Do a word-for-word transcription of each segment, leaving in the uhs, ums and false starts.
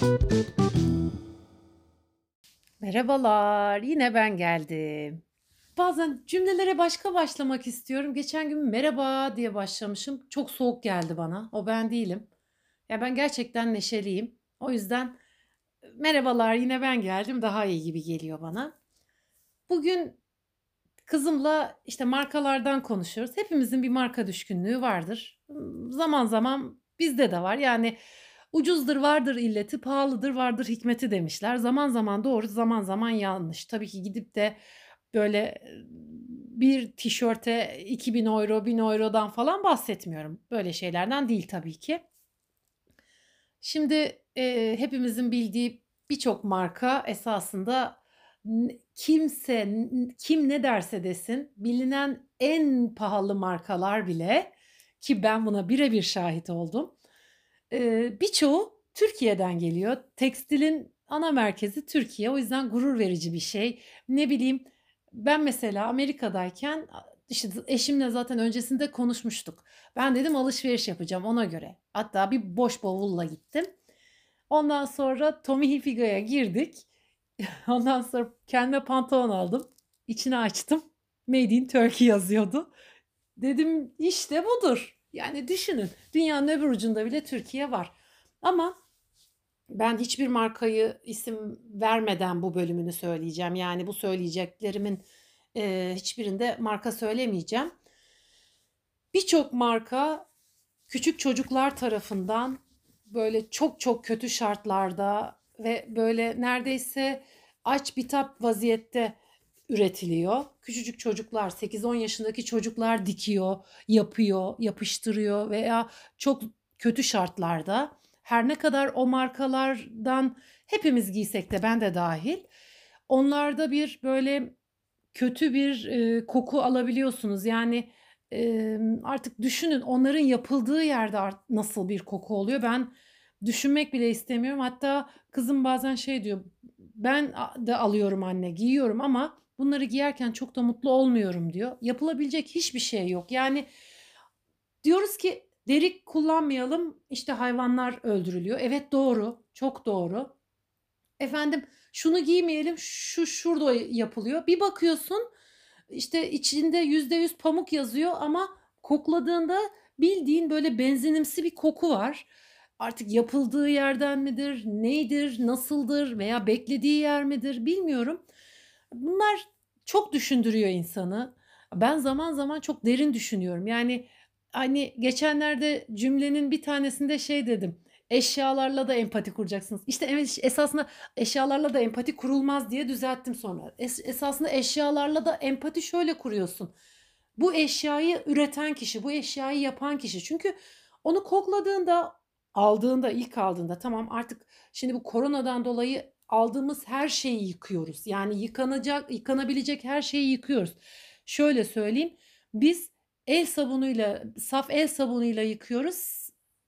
Merhabalar, yine ben geldim. Bazen cümlelere başka başlamak istiyorum. Geçen gün merhaba diye başlamışım. Çok soğuk geldi bana. O ben değilim. Ya ben gerçekten neşeliyim. O yüzden merhabalar, yine ben geldim daha iyi gibi geliyor bana. Bugün kızımla işte markalardan konuşuyoruz. Hepimizin bir marka düşkünlüğü vardır. Zaman zaman bizde de var. Yani ucuzdur vardır illeti, pahalıdır vardır hikmeti demişler. Zaman zaman doğru, zaman zaman yanlış. Tabii ki gidip de böyle e, bir tişörte iki bin euro, bin eurodan falan bahsetmiyorum. Böyle şeylerden değil tabii ki. Şimdi eee, hepimizin bildiği birçok marka esasında n- kimse n- kim ne derse desin bilinen en pahalı markalar bile ki ben buna birebir şahit oldum. Eee, birçoğu Türkiye'den geliyor. Tekstilin ana merkezi Türkiye. O yüzden gurur verici bir şey. Ne bileyim ben mesela Amerika'dayken işte eşimle zaten öncesinde konuşmuştuk. Ben dedim alışveriş yapacağım ona göre. Hatta bir boş bavulla gittim. Ondan sonra Tommy Hilfiger'e girdik. Ondan sonra kendime pantolon aldım. İçini açtım. Made in Turkey yazıyordu. Dedim işte budur. Yani düşünün dünyanın öbür ucunda bile Türkiye var. Ama ben hiçbir markayı isim vermeden bu bölümünü söyleyeceğim. Yani bu söyleyeceklerimin e, hiçbirinde marka söylemeyeceğim. Birçok marka küçük çocuklar tarafından böyle çok çok kötü şartlarda ve böyle neredeyse aç bitap vaziyette üretiliyor. Küçücük çocuklar, sekiz on yaşındaki çocuklar dikiyor, yapıyor, yapıştırıyor veya çok kötü şartlarda. Her ne kadar o markalardan hepimiz giysek de ben de dahil, onlarda bir böyle kötü bir e, koku alabiliyorsunuz. Yani e, artık düşünün onların yapıldığı yerde art- nasıl bir koku oluyor. Ben düşünmek bile istemiyorum. Hatta kızım bazen şey diyor. Ben de alıyorum anne, giyiyorum ama bunları giyerken çok da mutlu olmuyorum diyor. Yapılabilecek hiçbir şey yok. Yani diyoruz ki deri kullanmayalım. İşte hayvanlar öldürülüyor. Evet doğru, çok doğru. Efendim şunu giymeyelim, şu şurada yapılıyor. Bir bakıyorsun işte içinde yüzde yüz pamuk yazıyor ama kokladığında bildiğin böyle benzinimsi bir koku var. Artık yapıldığı yerden midir, neydir, nasıldır veya beklediği yer midir bilmiyorum. Bunlar çok düşündürüyor insanı. Ben zaman zaman çok derin düşünüyorum. Yani hani geçenlerde cümlenin bir tanesinde şey dedim. Eşyalarla da empati kuracaksınız. İşte evet esasında eşyalarla da empati kurulmaz diye düzelttim sonra. Es esasında eşyalarla da empati şöyle kuruyorsun. Bu eşyayı üreten kişi, bu eşyayı yapan kişi. Çünkü onu kokladığında, aldığında, ilk aldığında tamam artık şimdi bu koronadan dolayı aldığımız her şeyi yıkıyoruz. Yani yıkanacak, yıkanabilecek her şeyi yıkıyoruz. Şöyle söyleyeyim. Biz el sabunuyla, saf el sabunuyla yıkıyoruz.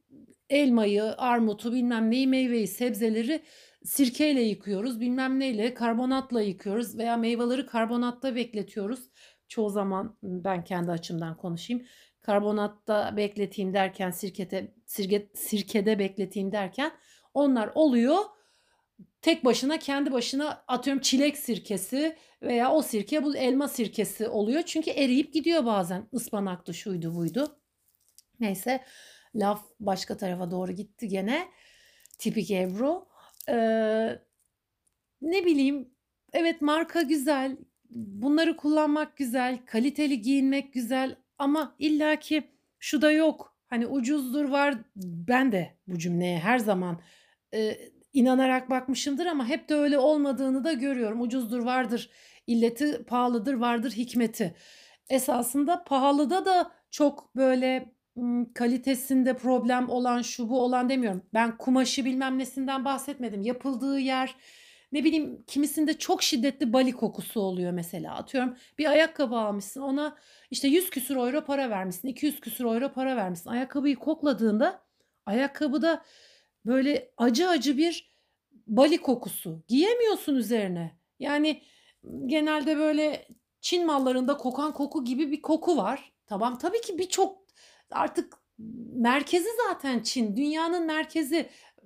Elmayı, armutu, bilmem neyi, meyveyi, sebzeleri sirkeyle yıkıyoruz. Bilmem neyle, karbonatla yıkıyoruz veya meyveleri karbonatta bekletiyoruz. Çoğu zaman ben kendi açımdan konuşayım. Karbonatta bekleteyim derken, sirkete, sirke, sirkede bekleteyim derken onlar oluyor. Tek başına kendi başına atıyorum çilek sirkesi veya o sirke bu elma sirkesi oluyor. Çünkü eriyip gidiyor bazen. Ispanaktı şuydu buydu. Neyse laf başka tarafa doğru gitti gene. Tipik Ebru. Ee, ne bileyim evet marka güzel. Bunları kullanmak güzel. Kaliteli giyinmek güzel. Ama illaki şu da yok. Hani ucuzdur var. Ben de bu cümleye her zaman e, inanarak bakmışımdır ama hep de öyle olmadığını da görüyorum. Ucuzdur vardır illeti, pahalıdır vardır hikmeti. Esasında pahalıda da çok böyle ım, kalitesinde problem olan şu bu olan demiyorum. Ben kumaşı bilmem nesinden bahsetmedim. Yapıldığı yer ne bileyim kimisinde çok şiddetli bali kokusu oluyor mesela. Atıyorum bir ayakkabı almışsın ona işte yüz küsür euro para vermişsin. iki yüz küsür euro para vermişsin. Ayakkabıyı kokladığında ayakkabıda böyle acı acı bir bali kokusu. Giyemiyorsun üzerine. Yani genelde böyle Çin mallarında kokan koku gibi bir koku var. Tamam tabii ki birçok artık merkezi zaten Çin. Dünyanın merkezi.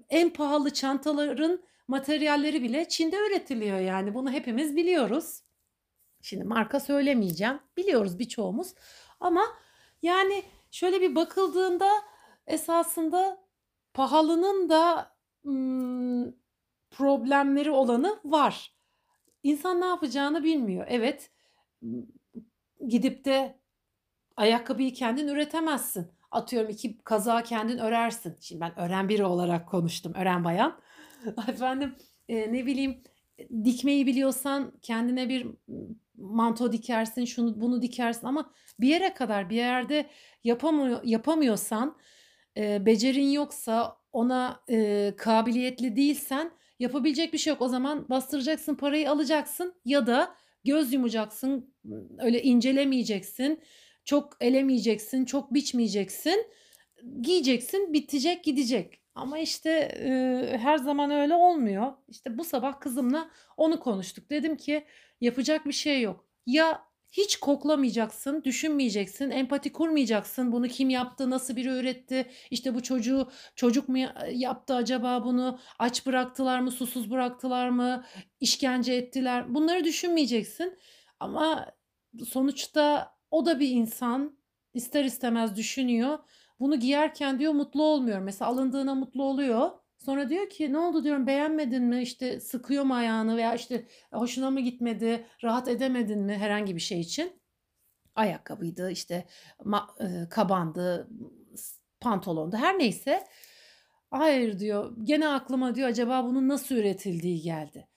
en pahalı çantaların materyalleri bile Çin'de üretiliyor yani. Bunu hepimiz biliyoruz. Şimdi marka söylemeyeceğim. Biliyoruz birçoğumuz. Ama yani şöyle bir bakıldığında esasında pahalının da ımm, problemleri olanı var. İnsan ne yapacağını bilmiyor. Evet, ımm, gidip de ayakkabıyı kendin üretemezsin. Atıyorum iki kazağı kendin örersin. Şimdi ben ören biri olarak konuştum, ören bayan. Efendim, eee, ne bileyim, dikmeyi biliyorsan kendine bir, manto dikersin, şunu bunu dikersin ama bir yere kadar, bir yerde yapamıyor yapamıyorsan, eee, becerin yoksa, ona, eee, kabiliyetli değilsen yapabilecek bir şey yok. O zaman bastıracaksın, parayı alacaksın ya da göz yumacaksın, öyle incelemeyeceksin, çok elemeyeceksin, çok biçmeyeceksin, giyeceksin, bitecek, gidecek. Ama işte, eee, her zaman öyle olmuyor. İşte bu sabah kızımla onu konuştuk. Dedim ki yapacak bir şey yok. Ya hiç koklamayacaksın, düşünmeyeceksin, empati kurmayacaksın. Bunu kim yaptı, nasıl biri üretti, işte bu çocuğu çocuk mu ya yaptı acaba bunu, aç bıraktılar mı, susuz bıraktılar mı, işkence ettiler. Bunları düşünmeyeceksin ama sonuçta o da bir insan. İster istemez düşünüyor. Bunu giyerken diyor mutlu olmuyor. Mesela alındığına mutlu oluyor. Sonra diyor ki ne oldu diyorum beğenmedin mi? İşte sıkıyor mu ayağını veya işte hoşuna mı gitmedi? Rahat edemedin mi herhangi bir şey için? Ayakkabıydı, işte ma eee, kabandı, s pantolondu her neyse. Hayır diyor. Gene aklıma diyor acaba bunun nasıl üretildiği geldi.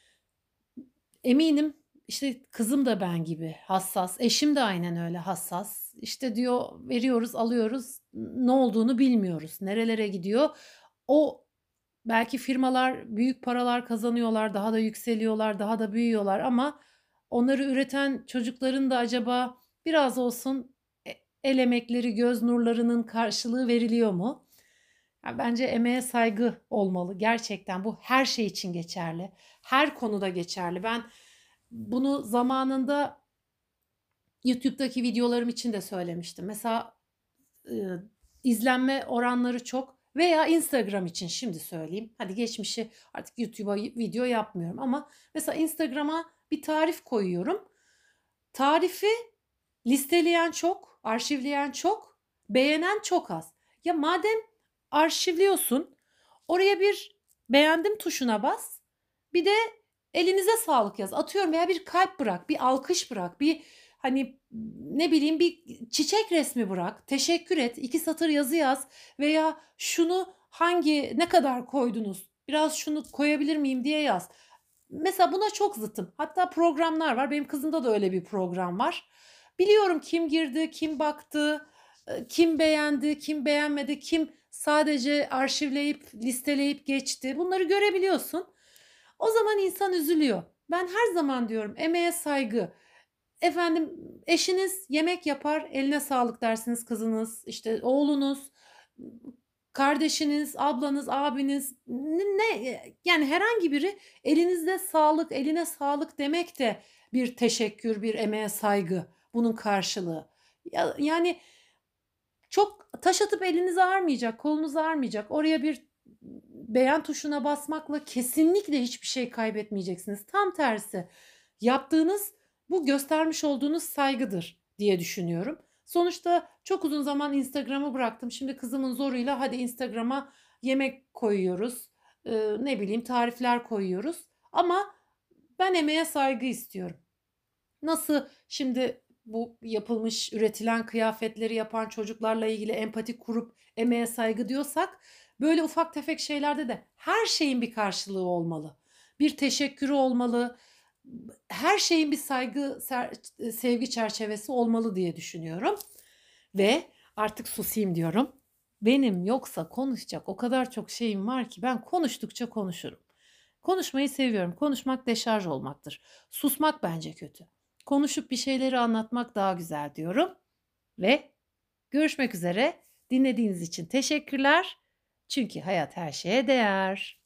Eminim, işte, kızım da ben gibi hassas, eşim de aynen öyle hassas. İşte, diyor, veriyoruz, alıyoruz, ne olduğunu bilmiyoruz. Nerelere gidiyor? O belki firmalar büyük paralar kazanıyorlar, daha da yükseliyorlar, daha da büyüyorlar ama onları üreten çocukların da acaba biraz olsun e el emekleri, göz nurlarının karşılığı veriliyor mu? Ya, bence emeğe saygı olmalı. Gerçekten bu her şey için geçerli. Her konuda geçerli. Ben bunu zamanında YouTube'daki videolarım için de söylemiştim. Mesela, ııı, izlenme oranları çok veya Instagram için şimdi söyleyeyim. Hadi geçmişi artık YouTube'a video yapmıyorum ama mesela Instagram'a bir tarif koyuyorum. Tarifi listeleyen çok, arşivleyen çok, beğenen çok az. Ya madem arşivliyorsun, oraya bir beğendim tuşuna bas. Bir de elinize sağlık yaz. Atıyorum veya bir kalp bırak, bir alkış bırak, bir hani ne bileyim bir çiçek resmi bırak, teşekkür et, iki satır yazı yaz veya şunu hangi ne kadar koydunuz? Biraz şunu koyabilir miyim diye yaz. Mesela buna çok zıttım. Hatta programlar var. Benim kızımda da öyle bir program var. Biliyorum kim girdi, kim baktı, eee, kim beğendi, kim beğenmedi, kim sadece arşivleyip, listeleyip geçti. Bunları görebiliyorsun. O zaman insan üzülüyor. Ben her zaman diyorum emeğe saygı. Efendim eşiniz yemek yapar, eline sağlık dersiniz kızınız, işte oğlunuz, kardeşiniz, ablanız, abiniz n ne yani herhangi biri elinizde sağlık, eline sağlık demek de bir teşekkür, bir emeğe saygı, bunun karşılığı. Ya yani çok taş atıp eliniz ağrmayacak, kolunuz ağrmayacak. Oraya bir beğen tuşuna basmakla kesinlikle hiçbir şey kaybetmeyeceksiniz. Tam tersi, yaptığınız bu göstermiş olduğunuz saygıdır diye düşünüyorum. Sonuçta çok uzun zaman Instagram'ı bıraktım. Şimdi kızımın zoruyla hadi Instagram'a yemek koyuyoruz, ııı, ne bileyim tarifler koyuyoruz ama ben emeğe saygı istiyorum. Nasıl şimdi bu yapılmış, üretilen kıyafetleri yapan çocuklarla ilgili empati kurup emeğe saygı diyorsak, böyle ufak tefek şeylerde de her şeyin bir karşılığı olmalı. Bir teşekkürü olmalı. Her şeyin bir saygı, ser sevgi çerçevesi olmalı diye düşünüyorum ve artık susayım diyorum. Benim yoksa konuşacak o kadar çok şeyim var ki ben konuştukça konuşurum. Konuşmayı seviyorum. Konuşmak deşarj olmaktır. Susmak bence kötü. Konuşup bir şeyleri anlatmak daha güzel diyorum ve görüşmek üzere. Dinlediğiniz için teşekkürler. Çünkü hayat her şeye değer.